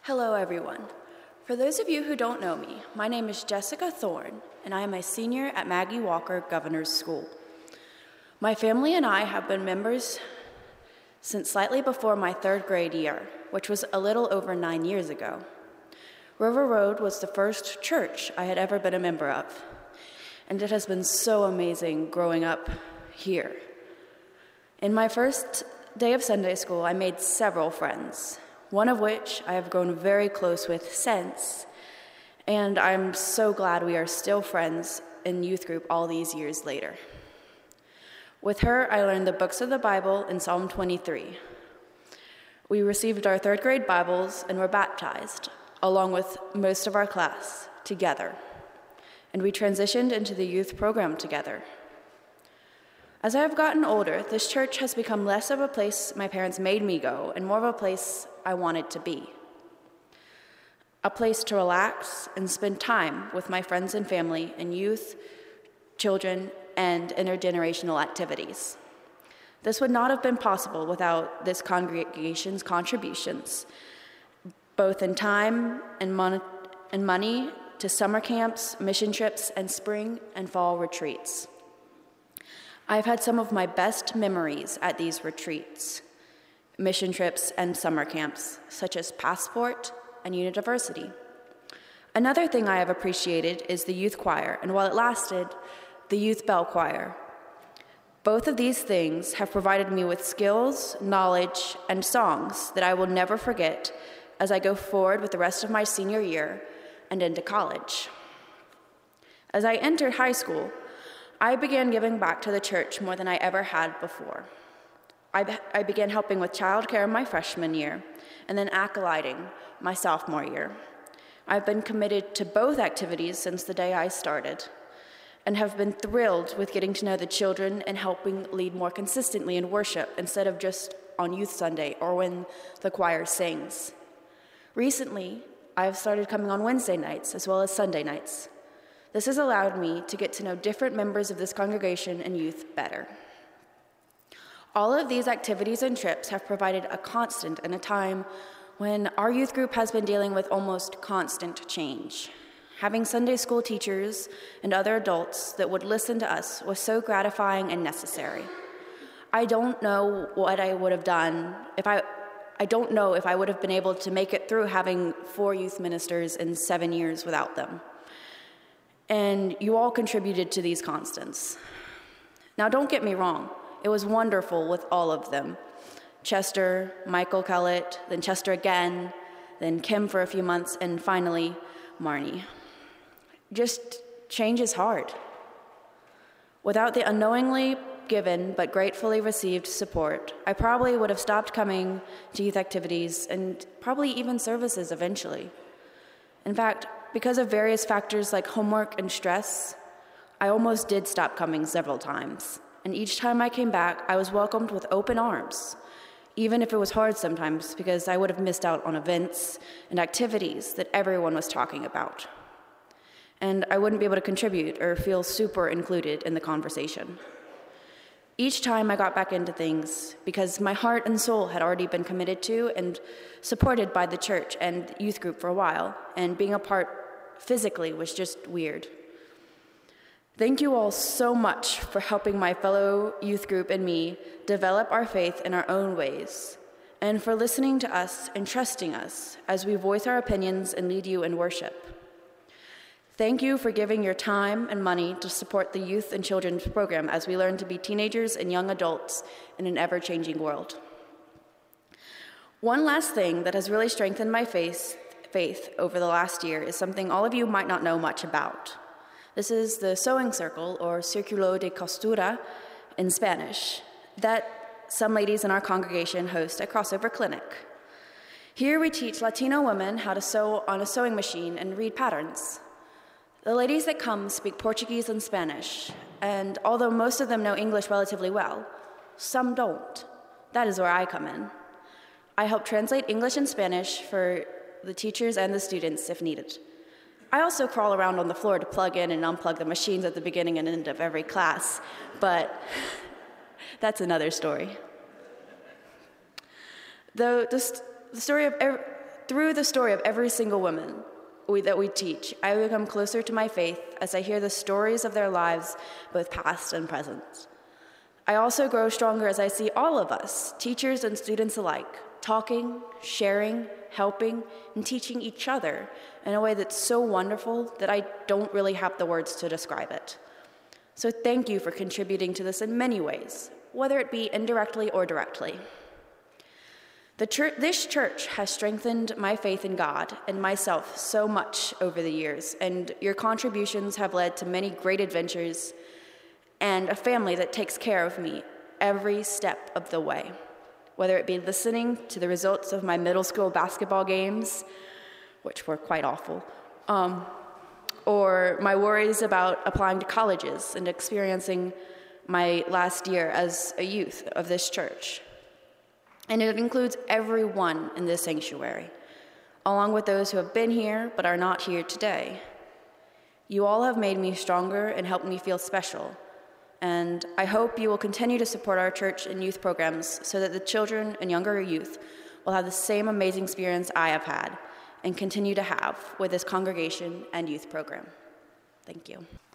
Hello, everyone. For those of you who don't know me, my name is Jessica Thorne, and I am a senior at Maggie Walker Governor's School. My family and I have been members since slightly before my third grade year, which was a little over 9 years ago. River Road was the first church I had ever been a member of, and it has been so amazing growing up here. In my first day of Sunday school, I made several friends, one of which I have grown very close with since, and I'm so glad we are still friends in youth group all these years later. With her, I learned the books of the Bible and Psalm 23. We received our third grade Bibles and were baptized, along with most of our class, together, and we transitioned into the youth program together. As I have gotten older, this church has become less of a place my parents made me go and more of a place I wanted to be. A place to relax and spend time with my friends and family in youth, children, and intergenerational activities. This would not have been possible without this congregation's contributions, both in time and money to summer camps, mission trips, and spring and fall retreats. I've had some of my best memories at these retreats, mission trips, and summer camps, such as Passport and University. Another thing I have appreciated is the youth choir, and while it lasted, the youth bell choir. Both of these things have provided me with skills, knowledge, and songs that I will never forget as I go forward with the rest of my senior year and into college. As I entered high school, I began giving back to the church more than I ever had before. I began helping with childcare my freshman year, and then acolyting my sophomore year. I've been committed to both activities since the day I started, and have been thrilled with getting to know the children and helping lead more consistently in worship instead of just on Youth Sunday or when the choir sings. Recently, I have started coming on Wednesday nights as well as Sunday nights. This has allowed me to get to know different members of this congregation and youth better. All of these activities and trips have provided a constant in a time when our youth group has been dealing with almost constant change. Having Sunday school teachers and other adults that would listen to us was so gratifying and necessary. I don't know what I would have done I don't know if I would have been able to make it through having 4 youth ministers in 7 years without them. And you all contributed to these constants. Now, don't get me wrong. It was wonderful with all of them. Chester, Michael Kellett, then Chester again, then Kim for a few months, and finally, Marnie. Just change is hard. Without the unknowingly given but gratefully received support, I probably would have stopped coming to youth activities and probably even services eventually. In fact, because of various factors like homework and stress, I almost did stop coming several times. And each time I came back, I was welcomed with open arms, even if it was hard sometimes because I would have missed out on events and activities that everyone was talking about. And I wouldn't be able to contribute or feel super included in the conversation. Each time I got back into things, because my heart and soul had already been committed to and supported by the church and youth group for a while, and being a part physically was just weird. Thank you all so much for helping my fellow youth group and me develop our faith in our own ways, and for listening to us and trusting us as we voice our opinions and lead you in worship. Thank you for giving your time and money to support the youth and children's program as we learn to be teenagers and young adults in an ever-changing world. One last thing that has really strengthened my faith over the last year is something all of you might not know much about. This is the sewing circle, or Círculo de Costura in Spanish, that some ladies in our congregation host a crossover clinic. Here we teach Latino women how to sew on a sewing machine and read patterns. The ladies that come speak Portuguese and Spanish, and although most of them know English relatively well, some don't. That is where I come in. I help translate English and Spanish for the teachers and the students if needed. I also crawl around on the floor to plug in and unplug the machines at the beginning and end of every class, but that's another story. The story of Through the story of every single woman that we teach, I become closer to my faith as I hear the stories of their lives, both past and present. I also grow stronger as I see all of us, teachers and students alike, talking, sharing, helping, and teaching each other in a way that's so wonderful that I don't really have the words to describe it. So thank you for contributing to this in many ways, whether it be indirectly or directly. This church has strengthened my faith in God and myself so much over the years, and your contributions have led to many great adventures and a family that takes care of me every step of the way, whether it be listening to the results of my middle school basketball games, which were quite awful, or my worries about applying to colleges and experiencing my last year as a youth of this church. And it includes everyone in this sanctuary, along with those who have been here but are not here today. You all have made me stronger and helped me feel special, and I hope you will continue to support our church and youth programs so that the children and younger youth will have the same amazing experience I have had and continue to have with this congregation and youth program. Thank you.